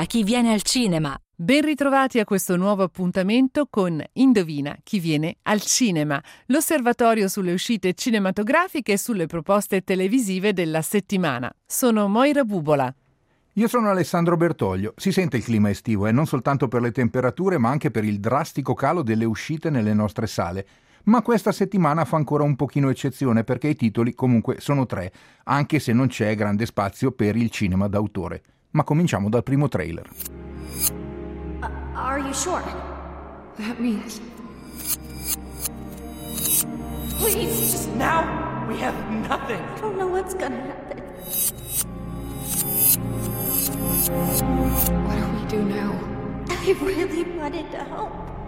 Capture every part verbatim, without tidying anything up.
Indovina chi viene al cinema. Ben ritrovati a questo nuovo appuntamento con Indovina chi viene al cinema, l'osservatorio sulle uscite cinematografiche e sulle proposte televisive della settimana. Sono Moira Bubola. Io sono Alessandro Bertoglio. Si sente il clima estivo e non soltanto per le temperature ma anche per il drastico calo delle uscite nelle nostre sale. Ma questa settimana fa ancora un pochino eccezione perché i titoli comunque sono tre, anche se non c'è grande spazio per il cinema d'autore. Ma cominciamo dal primo trailer. Uh, are you sure? That means... Please, just Now we have nothing. I don't know what's gonna happen. What do we do now? I really wanted to help.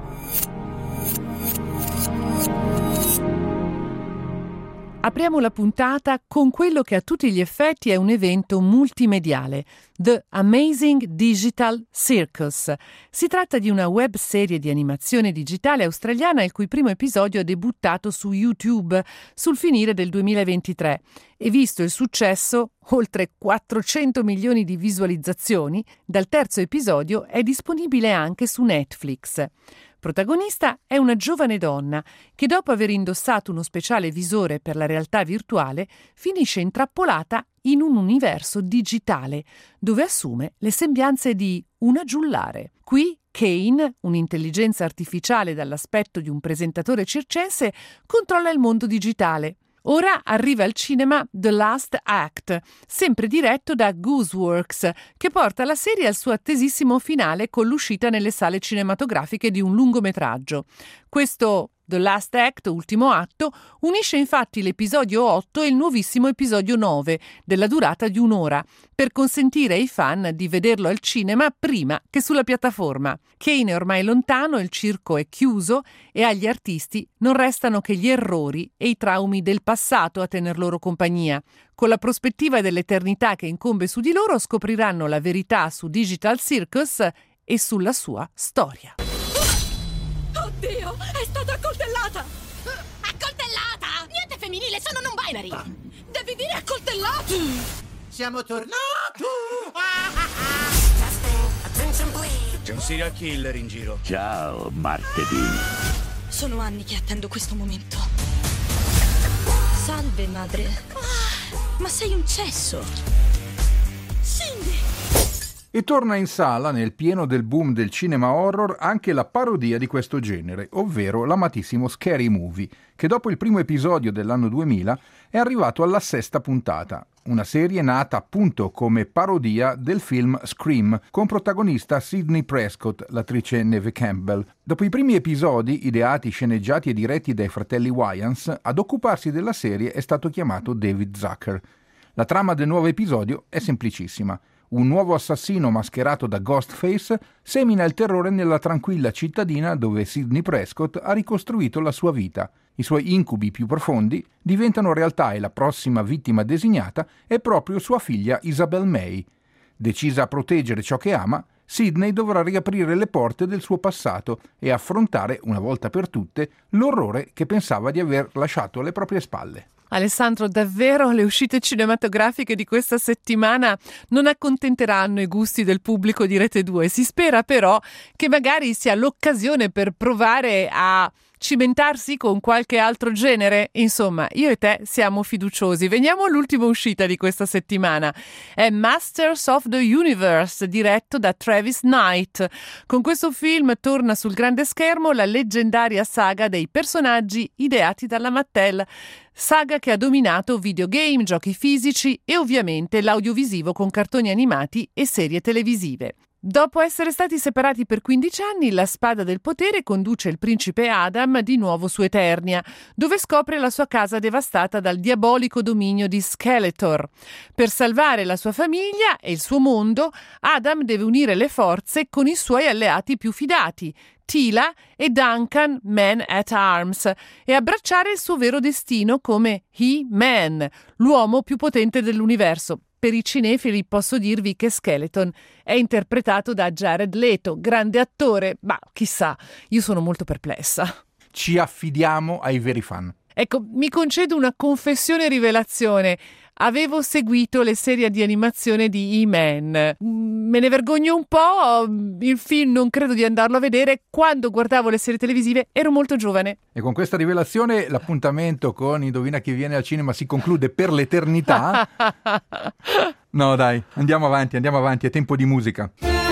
Apriamo la puntata con quello che a tutti gli effetti è un evento multimediale, The Amazing Digital Circus. Si tratta di una web serie di animazione digitale australiana il cui primo episodio è debuttato su YouTube sul finire del duemilaventitré e visto il successo, oltre quattrocento milioni di visualizzazioni, dal terzo episodio è disponibile anche su Netflix. Protagonista è una giovane donna che dopo aver indossato uno speciale visore per la realtà virtuale finisce intrappolata in un universo digitale dove assume le sembianze di una giullare. Qui Kane, un'intelligenza artificiale dall'aspetto di un presentatore circense, controlla il mondo digitale. Ora arriva al cinema The Last Act, sempre diretto da Gooseworks, che porta la serie al suo attesissimo finale con l'uscita nelle sale cinematografiche di un lungometraggio. Questo The Last Act, ultimo atto, unisce infatti l'episodio otto e il nuovissimo episodio nove, della durata di un'ora, per consentire ai fan di vederlo al cinema prima che sulla piattaforma. Kane è ormai lontano, il circo è chiuso e agli artisti non restano che gli errori e i traumi del passato a tener loro compagnia. Con la prospettiva dell'eternità che incombe su di loro scopriranno la verità su Digital Circus e sulla sua storia. Oddio, è stata accoltellata! Accoltellata? Niente femminile, sono non binary! Devi dire accoltellato! Siamo tornati! C'è un serial killer in giro. Ciao, martedì. Sono anni che attendo questo momento. Salve, madre. Ah, ma sei un cesso! Cindy! E torna in sala, nel pieno del boom del cinema horror, anche la parodia di questo genere, ovvero l'amatissimo Scary Movie, che dopo il primo episodio dell'anno duemila è arrivato alla sesta puntata. Una serie nata appunto come parodia del film Scream, con protagonista Sidney Prescott, l'attrice Neve Campbell. Dopo i primi episodi, ideati, sceneggiati e diretti dai fratelli Wayans, ad occuparsi della serie è stato chiamato David Zucker. La trama del nuovo episodio è semplicissima. Un nuovo assassino mascherato da Ghostface semina il terrore nella tranquilla cittadina dove Sidney Prescott ha ricostruito la sua vita. I suoi incubi più profondi diventano realtà e la prossima vittima designata è proprio sua figlia Isabel May. Decisa a proteggere ciò che ama, Sidney dovrà riaprire le porte del suo passato e affrontare, una volta per tutte, l'orrore che pensava di aver lasciato alle proprie spalle. Alessandro, davvero le uscite cinematografiche di questa settimana non accontenteranno i gusti del pubblico di Rete due. Si spera però che magari sia l'occasione per provare a cimentarsi con qualche altro genere. Insomma, io e te siamo fiduciosi. Veniamo all'ultima uscita di questa settimana. È Masters of the Universe, diretto da Travis Knight. Con questo film torna sul grande schermo la leggendaria saga dei personaggi ideati dalla Mattel. Saga che ha dominato videogame, giochi fisici e ovviamente l'audiovisivo con cartoni animati e serie televisive. Dopo essere stati separati per quindici anni, la Spada del Potere conduce il principe Adam di nuovo su Eternia, dove scopre la sua casa devastata dal diabolico dominio di Skeletor. Per salvare la sua famiglia e il suo mondo, Adam deve unire le forze con i suoi alleati più fidati, Tila e Duncan Man at Arms, e abbracciare il suo vero destino come He-Man, l'uomo più potente dell'universo. Per i cinefili posso dirvi che Skeleton è interpretato da Jared Leto, grande attore, ma chissà, io sono molto perplessa. Ci affidiamo ai veri fan. Ecco, mi concedo una confessione e rivelazione. Avevo seguito le serie di animazione di He-Man. Me ne vergogno un po', il film non credo di andarlo a vedere. Quando guardavo le serie televisive ero molto giovane. E con questa rivelazione l'appuntamento con Indovina chi viene al cinema si conclude per l'eternità. No dai, andiamo avanti, andiamo avanti, è tempo di musica.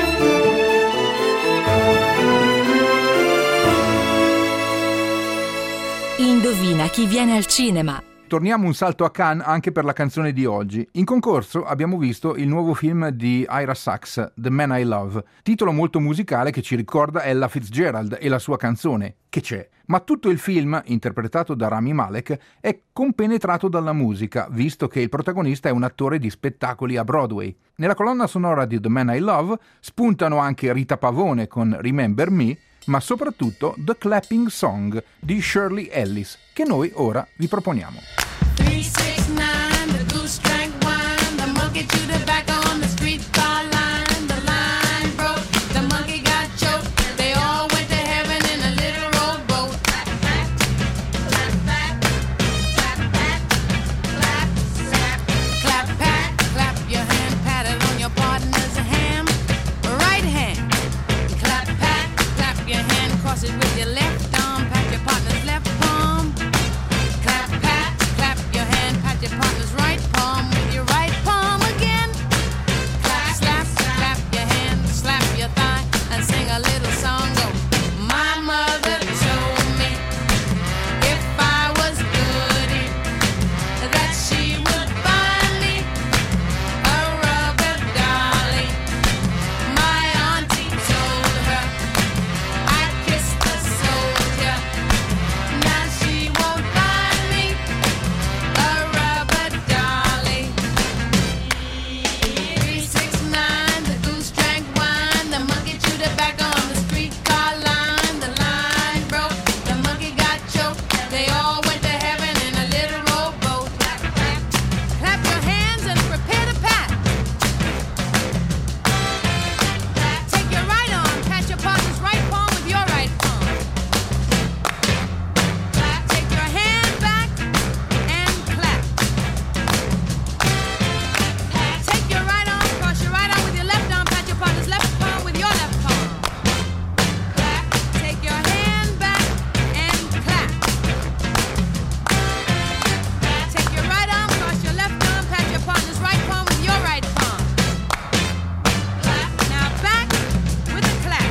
Indovina chi viene al cinema. Torniamo un salto a Cannes anche per la canzone di oggi. In concorso abbiamo visto il nuovo film di Ira Sachs, The Man I Love, titolo molto musicale che ci ricorda Ella Fitzgerald e la sua canzone, Che c'è. Ma tutto il film, interpretato da Rami Malek, è compenetrato dalla musica, visto che il protagonista è un attore di spettacoli a Broadway. Nella colonna sonora di The Man I Love spuntano anche Rita Pavone con Remember Me, ma soprattutto The Clapping Song di Shirley Ellis, che noi ora vi proponiamo. three six nine, the goose drank wine, the monkey chewed tobacco on the streetcar line, the line broke, the monkey got choked, they all went to heaven in a little rowboat. Clap back, clap back, clap back, clap, clap, clap back, clap your hand, pat it on your partner's ham, right hand, clap back, clap your hand, cross it with your left arm, pat your partner's left palm, clap, pat, clap your hand, pat your partner's right palm with your right palm again. Clap, slap, clap your hand, slap your thigh, and sing a little song. Go. My mother told me if I was goody, that she would buy me a rubber dolly. My auntie told her I kissed a soldier. Now she won't buy me a rubber dolly. three six nine, the goose drank wine, the monkey chewed tobacco on the streetcar line, the line broke, the monkey got choked, they all went to heaven in a little rowboat. Clap, clap, clap your hands and prepare to pat. Take your right arm, pat your partner's right palm with your right palm. Clap, take your hand back and clap. Take your right arm, cross your right arm with your left arm, pat your partner's left palm with your left palm. Clap, take your hand back and clap. Take your right arm, cross your left arm, pat your partner's right palm with your right palm. Clap, now back with a clap.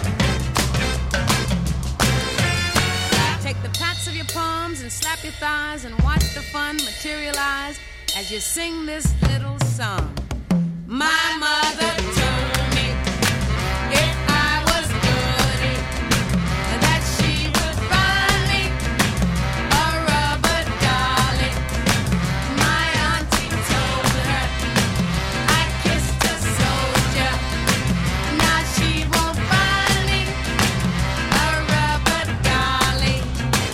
Take the pats of your palms and slap your thighs and watch the fun materialize as you sing this little song. My mother told me if I was goody, that she would buy me a rubber dolly. My auntie told her I kissed a soldier. Now she won't buy me a rubber dolly.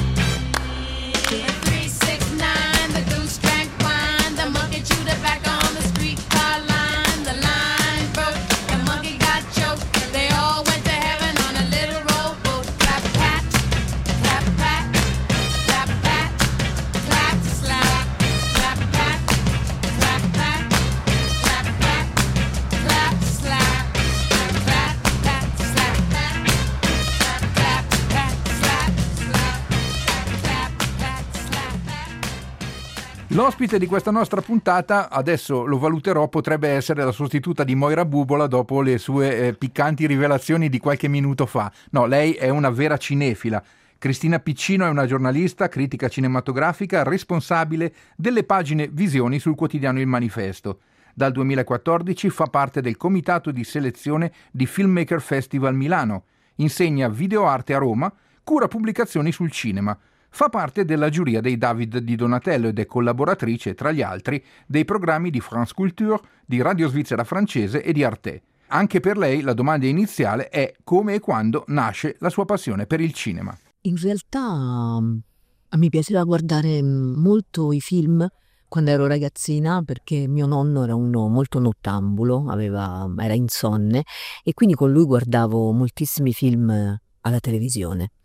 three six nine, the goose drank wine, the monkey chewed tobacco on the streetcar line, the line broke, the monkey got choked, they all went to heaven on a little rowboat. Clap, pat, clap, pat, clap, pat, clap, slap, clap, pat, clap, pat, clap, pat, clap, slap, clap, pat, slap, pat, clap, pat, slap, slap, clap, pat, slap. L'ospite di questa nostra puntata, adesso lo valuterò, potrebbe essere la sostituta di Moira Bubola dopo le sue eh, piccanti rivelazioni di qualche minuto fa. No, lei è una vera cinefila. Cristina Piccino è una giornalista, critica cinematografica, responsabile delle pagine Visioni sul quotidiano Il Manifesto. Dal duemilaquattordici fa parte del comitato di selezione di Filmmaker Festival Milano, insegna videoarte a Roma, cura pubblicazioni sul cinema. Fa parte della giuria dei David di Donatello ed è collaboratrice, tra gli altri, dei programmi di France Culture, di Radio Svizzera Francese e di Arte. Anche per lei la domanda iniziale è come e quando nasce la sua passione per il cinema. In realtà mi piaceva guardare molto i film quando ero ragazzina, perché mio nonno era uno molto nottambulo, aveva, era insonne, e quindi con lui guardavo moltissimi film alla televisione.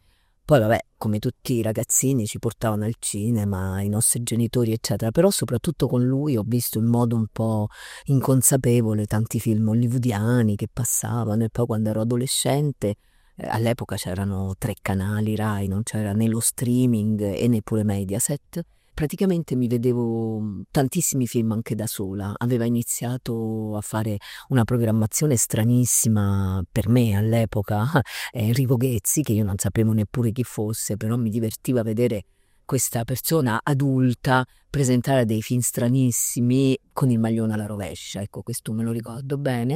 Poi vabbè, come tutti i ragazzini ci portavano al cinema, i nostri genitori eccetera, però soprattutto con lui ho visto in modo un po' inconsapevole tanti film hollywoodiani che passavano, e poi quando ero adolescente, eh, all'epoca c'erano tre canali Rai, non c'era né lo streaming e neppure Mediaset. Praticamente mi vedevo tantissimi film anche da sola. Aveva iniziato a fare una programmazione stranissima per me all'epoca, eh, Enrico Ghezzi, che io non sapevo neppure chi fosse, però mi divertiva vedere questa persona adulta presentare dei film stranissimi con il maglione alla rovescia, ecco, questo me lo ricordo bene.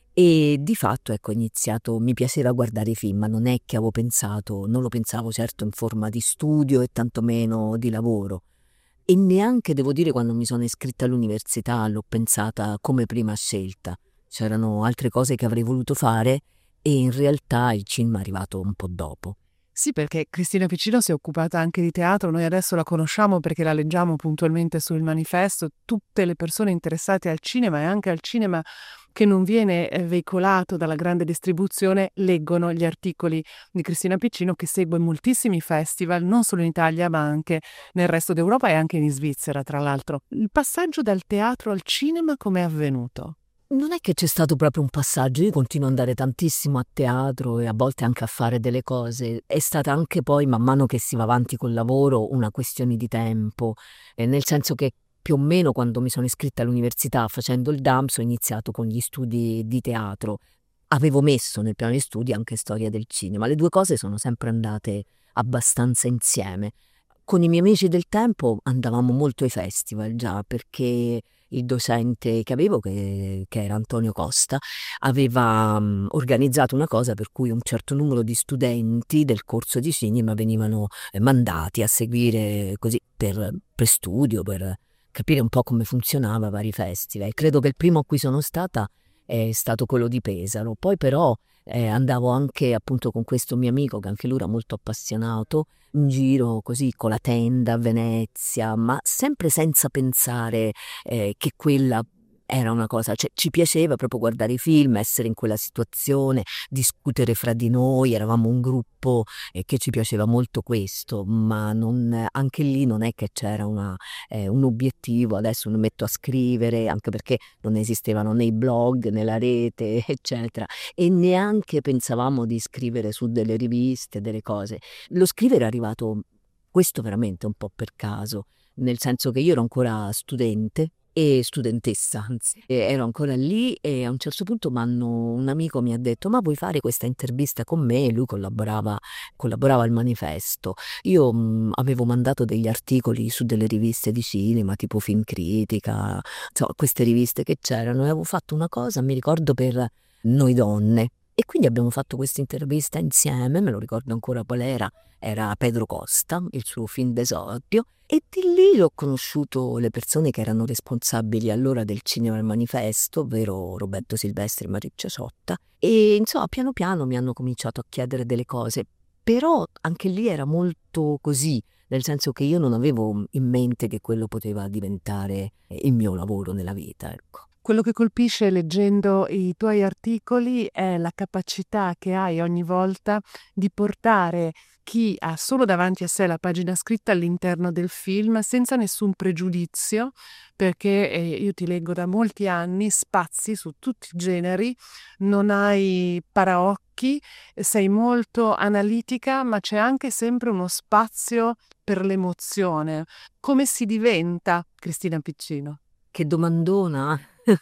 E di fatto, ecco, ho iniziato, mi piaceva guardare i film, ma non è che avevo pensato, non lo pensavo certo in forma di studio e tantomeno di lavoro. E neanche, devo dire, quando mi sono iscritta all'università l'ho pensata come prima scelta. C'erano altre cose che avrei voluto fare e in realtà il cinema è arrivato un po' dopo. Sì, perché Cristina Piccino si è occupata anche di teatro, noi adesso la conosciamo perché la leggiamo puntualmente sul manifesto. Tutte le persone interessate al cinema e anche al cinema che non viene eh, veicolato dalla grande distribuzione leggono gli articoli di Cristina Piccino, che segue moltissimi festival, non solo in Italia ma anche nel resto d'Europa e anche in Svizzera, tra l'altro. Il passaggio dal teatro al cinema com'è avvenuto? Non è che c'è stato proprio un passaggio, io continuo ad andare tantissimo a teatro e a volte anche a fare delle cose. È stata anche poi, man mano che si va avanti col lavoro, una questione di tempo, eh, nel senso che più o meno quando mi sono iscritta all'università facendo il D A M S ho iniziato con gli studi di teatro. Avevo messo nel piano di studi anche storia del cinema, le due cose sono sempre andate abbastanza insieme. Con i miei amici del tempo andavamo molto ai festival già, perché il docente che avevo, che, che era Antonio Costa, aveva um, organizzato una cosa per cui un certo numero di studenti del corso di cinema venivano eh, mandati a seguire così per, per studio, per capire un po' come funzionava vari festival. Credo che il primo a cui sono stata è stato quello di Pesaro, poi però eh, andavo anche appunto con questo mio amico che anche lui era molto appassionato in giro così con la tenda a Venezia, ma sempre senza pensare eh, che quella era una cosa, cioè ci piaceva proprio guardare i film, essere in quella situazione, discutere fra di noi, eravamo un gruppo eh, che ci piaceva molto questo, ma non, anche lì non è che c'era una, eh, un obiettivo, adesso mi metto a scrivere, anche perché non esistevano né i blog né la rete eccetera, e neanche pensavamo di scrivere su delle riviste, delle cose. Lo scrivere è arrivato, questo veramente un po' per caso, nel senso che io ero ancora studente e studentessa, anzi, e ero ancora lì e a un certo punto m'hanno, un amico mi ha detto: ma vuoi fare questa intervista con me? Lui collaborava, collaborava al manifesto. Io mh, avevo mandato degli articoli su delle riviste di cinema tipo Film Critica, insomma queste riviste che c'erano, e avevo fatto una cosa, mi ricordo, per Noi Donne. E quindi abbiamo fatto questa intervista insieme, me lo ricordo ancora qual era, era Pedro Costa, il suo film d'esordio, e di lì ho conosciuto le persone che erano responsabili allora del cinema al manifesto, ovvero Roberto Silvestri e Mariccia Ciotta, e insomma piano piano mi hanno cominciato a chiedere delle cose, però anche lì era molto così, nel senso che io non avevo in mente che quello poteva diventare il mio lavoro nella vita, ecco. Quello che colpisce leggendo i tuoi articoli è la capacità che hai ogni volta di portare chi ha solo davanti a sé la pagina scritta all'interno del film senza nessun pregiudizio, perché eh, io ti leggo da molti anni, spazi su tutti i generi, non hai paraocchi, sei molto analitica, ma c'è anche sempre uno spazio per l'emozione. Come si diventa Cristina Piccino? Che domandona!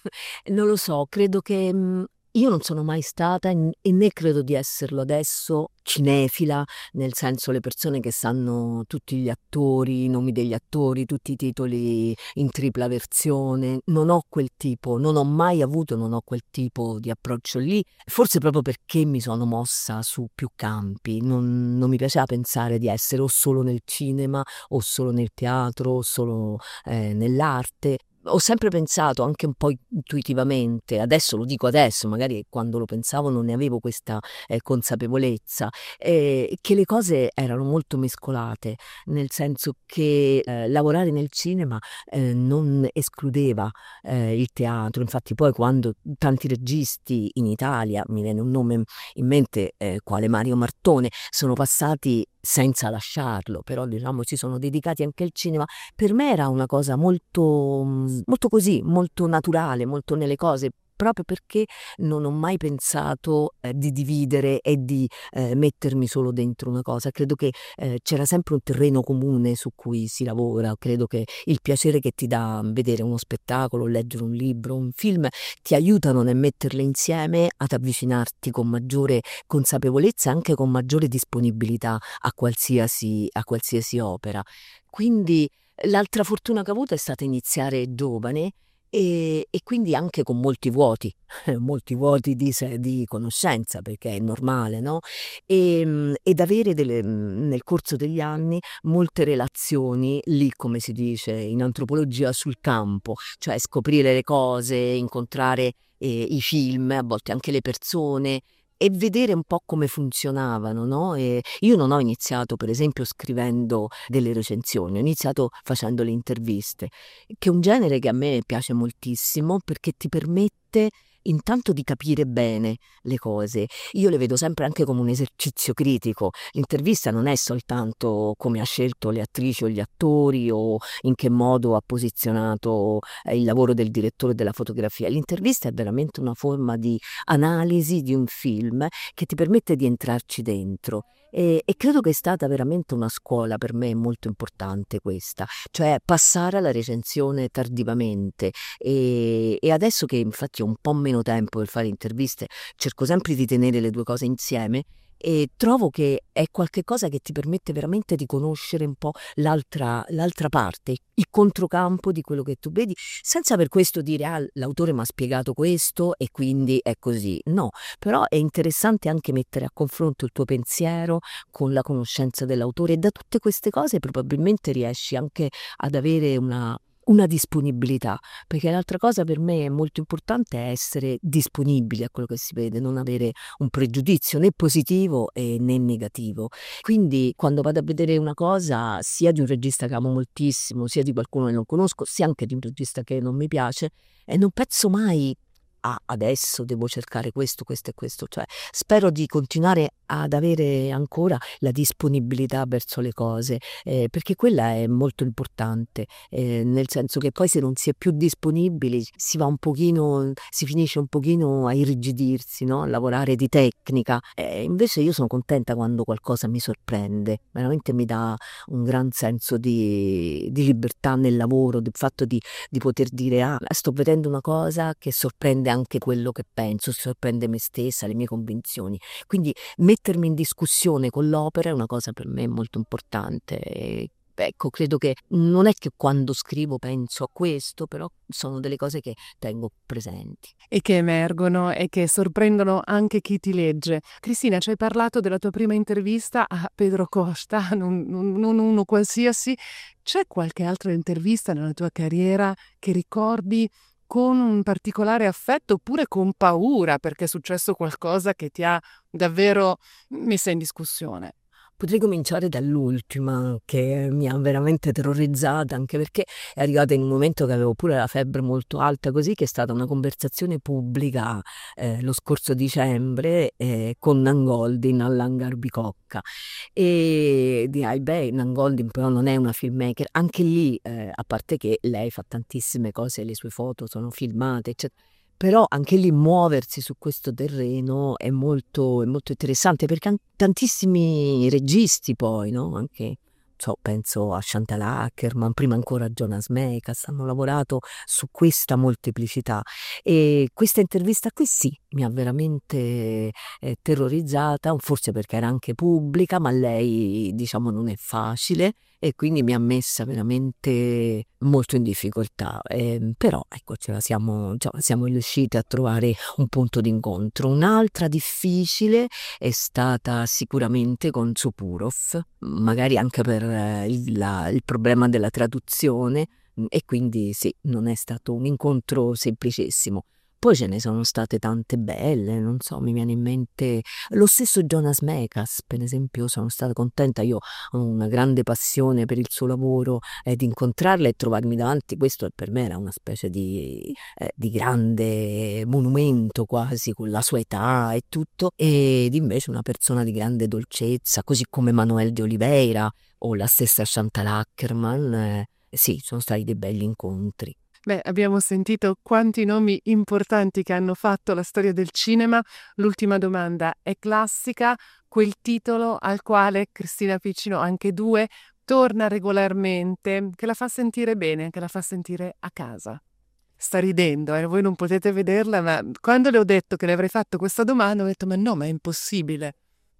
Non lo so, credo che mh, io non sono mai stata e né credo di esserlo adesso cinefila, nel senso le persone che sanno tutti gli attori, i nomi degli attori, tutti i titoli in tripla versione. Non ho quel tipo, non ho mai avuto, non ho quel tipo di approccio lì, forse proprio perché mi sono mossa su più campi, non, non mi piaceva pensare di essere o solo nel cinema o solo nel teatro o solo eh, nell'arte. Ho sempre pensato, anche un po' intuitivamente, adesso lo dico adesso, magari quando lo pensavo non ne avevo questa eh, consapevolezza, eh, che le cose erano molto mescolate, nel senso che eh, lavorare nel cinema eh, non escludeva eh, il teatro. Infatti poi quando tanti registi in Italia, mi viene un nome in mente eh, quale Mario Martone, sono passati senza lasciarlo, però diciamo si sono dedicati anche al cinema. Per me era una cosa molto, molto così, molto naturale, molto nelle cose, proprio perché non ho mai pensato eh, di dividere e di eh, mettermi solo dentro una cosa. Credo che eh, c'era sempre un terreno comune su cui si lavora. Credo che il piacere che ti dà vedere uno spettacolo, leggere un libro, un film, ti aiutano nel metterle insieme ad avvicinarti con maggiore consapevolezza e anche con maggiore disponibilità a qualsiasi, a qualsiasi opera. Quindi l'altra fortuna che ho avuto è stata iniziare giovane e, e quindi anche con molti vuoti, molti vuoti di, se- di conoscenza, perché è normale, no? E, mm, ed avere delle, mm, nel corso degli anni molte relazioni, lì come si dice in antropologia, sul campo, cioè scoprire le cose, incontrare eh, i film, a volte anche le persone, e vedere un po' come funzionavano, no? E io non ho iniziato, per esempio, scrivendo delle recensioni, ho iniziato facendo le interviste, che è un genere che a me piace moltissimo perché ti permette intanto di capire bene le cose. Io le vedo sempre anche come un esercizio critico. L'intervista non è soltanto come ha scelto le attrici o gli attori o in che modo ha posizionato eh, il lavoro del direttore della fotografia. L'intervista è veramente una forma di analisi di un film che ti permette di entrarci dentro. E, e credo che è stata veramente una scuola per me molto importante questa, cioè passare alla recensione tardivamente. E, e adesso che infatti ho un po' meno tempo per fare interviste, cerco sempre di tenere le due cose insieme e trovo che è qualcosa che ti permette veramente di conoscere un po' l'altra, l'altra parte, il controcampo di quello che tu vedi, senza per questo dire ah, l'autore mi ha spiegato questo e quindi è così. No, però è interessante anche mettere a confronto il tuo pensiero con la conoscenza dell'autore, e da tutte queste cose probabilmente riesci anche ad avere una una disponibilità, perché l'altra cosa per me è molto importante è essere disponibili a quello che si vede, non avere un pregiudizio né positivo e né negativo. Quindi quando vado a vedere una cosa, sia di un regista che amo moltissimo, sia di qualcuno che non conosco, sia anche di un regista che non mi piace, e non penso mai ah, adesso devo cercare questo, questo e questo, cioè spero di continuare ad avere ancora la disponibilità verso le cose, eh, perché quella è molto importante, eh, nel senso che poi se non si è più disponibili si va un pochino, si finisce un pochino a irrigidirsi, no? A lavorare di tecnica. Eh, invece io sono contenta quando qualcosa mi sorprende, veramente mi dà un gran senso di, di libertà nel lavoro, del fatto di, di poter dire ah, sto vedendo una cosa che sorprende anche quello che penso, sorprende me stessa, le mie convinzioni. Quindi mettermi in discussione con l'opera è una cosa per me molto importante. E, ecco, credo che non è che quando scrivo penso a questo, però sono delle cose che tengo presenti. E che emergono e che sorprendono anche chi ti legge. Cristina, ci hai parlato della tua prima intervista a Pedro Costa, non, non, non uno qualsiasi. C'è qualche altra intervista nella tua carriera che ricordi con un particolare affetto oppure con paura perché è successo qualcosa che ti ha davvero messa in discussione? Potrei cominciare dall'ultima, che mi ha veramente terrorizzata, anche perché è arrivata in un momento che avevo pure la febbre molto alta, così che è stata una conversazione pubblica eh, lo scorso dicembre eh, con Nan Goldin all'Hangar Bicocca. E dirai, beh, Nan Goldin però non è una filmmaker, anche lì, eh, a parte che lei fa tantissime cose, le sue foto sono filmate, eccetera. Però anche lì muoversi su questo terreno è molto, è molto interessante, perché an- tantissimi registi poi, no? Anche, so, penso a Chantal Akerman, prima ancora a Jonas Mekas, hanno lavorato su questa molteplicità. E questa intervista qui sì, mi ha veramente eh, terrorizzata, forse perché era anche pubblica, ma lei, diciamo, non è facile. E quindi mi ha messa veramente molto in difficoltà, eh, però ecco ce la siamo, cioè, siamo riusciti a trovare un punto d'incontro. Un'altra difficile è stata sicuramente con Supurov, magari anche per eh, il, la- il problema della traduzione, e quindi sì, non è stato un incontro semplicissimo. Poi ce ne sono state tante belle, non so, mi viene in mente lo stesso Jonas Mekas, per esempio. Sono stata contenta, io ho una grande passione per il suo lavoro, eh, di incontrarla e trovarmi davanti. Questo per me era una specie di, eh, di grande monumento quasi, con la sua età e tutto, ed invece una persona di grande dolcezza, così come Manuel de Oliveira o la stessa Chantal Akerman. Eh, sì, sono stati dei belli incontri. Beh, abbiamo sentito quanti nomi importanti che hanno fatto la storia del cinema. L'ultima domanda è classica, quel titolo al quale Cristina Piccino, anche due, torna regolarmente, che la fa sentire bene, che la fa sentire a casa. Sta ridendo, eh? Voi non potete vederla, ma quando le ho detto che le avrei fatto questa domanda ho detto ma no, ma è impossibile.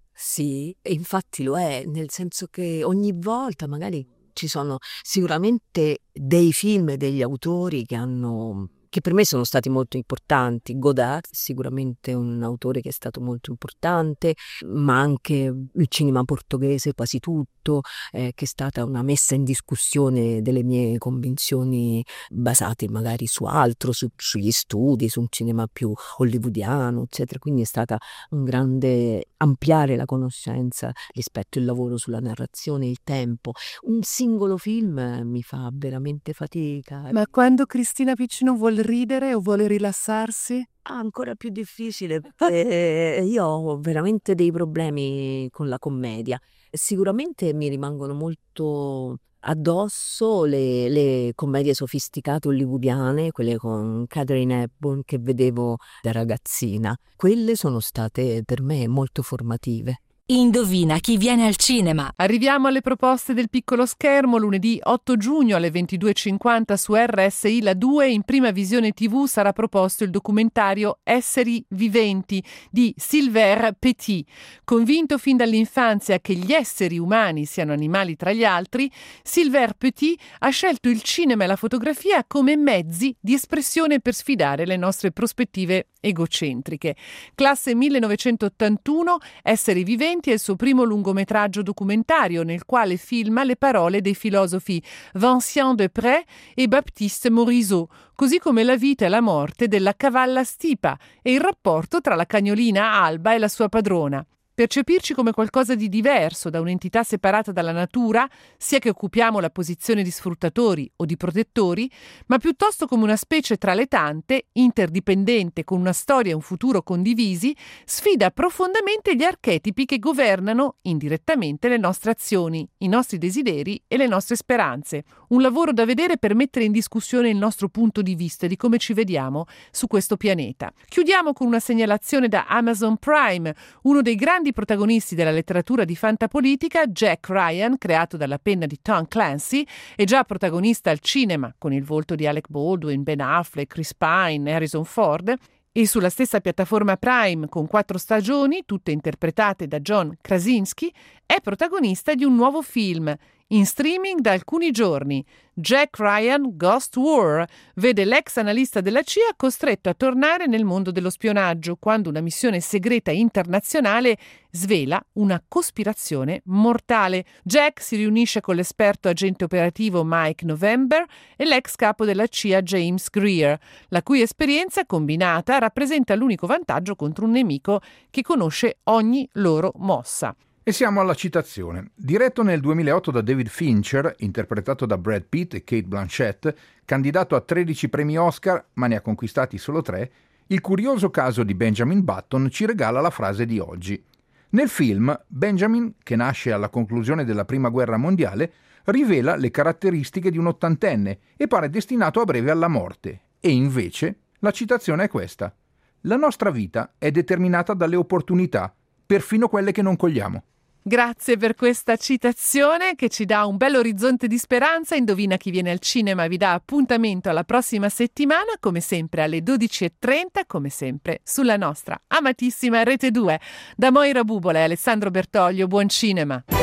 Sì, e infatti lo è, nel senso che ogni volta magari ci sono sicuramente dei film e degli autori che hanno che per me sono stati molto importanti. Godard sicuramente è un autore che è stato molto importante, ma anche il cinema portoghese quasi tutto, eh, che è stata una messa in discussione delle mie convinzioni basate magari su altro, su, sugli studi, su un cinema più hollywoodiano, eccetera. Quindi è stata un grande ampliare la conoscenza rispetto al lavoro sulla narrazione, il tempo. Un singolo film mi fa veramente fatica. Ma quando Cristina Piccino vuol ridere o vuole rilassarsi? Ah, ancora più difficile, perché io ho veramente dei problemi con la commedia. Sicuramente mi rimangono molto addosso le, le commedie sofisticate hollywoodiane, quelle con Katharine Hepburn che vedevo da ragazzina. Quelle sono state per me molto formative. Indovina chi viene al cinema. Arriviamo alle proposte del piccolo schermo. Lunedì otto giugno alle ventidue e cinquanta su R S I La due in prima visione tivù sarà proposto il documentario Esseri viventi di Sylvain Petit. Convinto fin dall'infanzia che gli esseri umani siano animali tra gli altri, Sylvain Petit ha scelto il cinema e la fotografia come mezzi di espressione per sfidare le nostre prospettive egocentriche. Classe millenovecentottantuno, Esseri viventi è il suo primo lungometraggio documentario nel quale filma le parole dei filosofi Vincent Deprez e Baptiste Morisot, così come la vita e la morte della cavalla Stipa e il rapporto tra la cagnolina Alba e la sua padrona. Percepirci come qualcosa di diverso da un'entità separata dalla natura, sia che occupiamo la posizione di sfruttatori o di protettori, ma piuttosto come una specie tra le tante, interdipendente, con una storia e un futuro condivisi, sfida profondamente gli archetipi che governano indirettamente le nostre azioni, i nostri desideri e le nostre speranze. Un lavoro da vedere per mettere in discussione il nostro punto di vista e di come ci vediamo su questo pianeta. Chiudiamo con una segnalazione da Amazon Prime, uno dei grandi protagonisti della letteratura di fantapolitica, Jack Ryan, creato dalla penna di Tom Clancy, è già protagonista al cinema con il volto di Alec Baldwin, Ben Affleck, Chris Pine, Harrison Ford, e sulla stessa piattaforma Prime, con quattro stagioni, tutte interpretate da John Krasinski, è protagonista di un nuovo film, in streaming da alcuni giorni. Jack Ryan Ghost War vede l'ex analista della C I A costretto a tornare nel mondo dello spionaggio quando una missione segreta internazionale svela una cospirazione mortale. Jack si riunisce con l'esperto agente operativo Mike November e l'ex capo della C I A James Greer, la cui esperienza combinata rappresenta l'unico vantaggio contro un nemico che conosce ogni loro mossa. E siamo alla citazione. Diretto nel duemilaotto da David Fincher, interpretato da Brad Pitt e Cate Blanchett, candidato a tredici premi Oscar, ma ne ha conquistati solo tre, il curioso caso di Benjamin Button ci regala la frase di oggi. Nel film, Benjamin, che nasce alla conclusione della Prima Guerra Mondiale, rivela le caratteristiche di un ottantenne e pare destinato a breve alla morte. E invece, la citazione è questa. La nostra vita è determinata dalle opportunità, perfino quelle che non cogliamo. Grazie per questa citazione che ci dà un bel orizzonte di speranza. Indovina chi viene al cinema vi dà appuntamento alla prossima settimana, come sempre alle dodici e trenta, come sempre sulla nostra amatissima Rete due. Da Moira Bubola e Alessandro Bertoglio, buon cinema!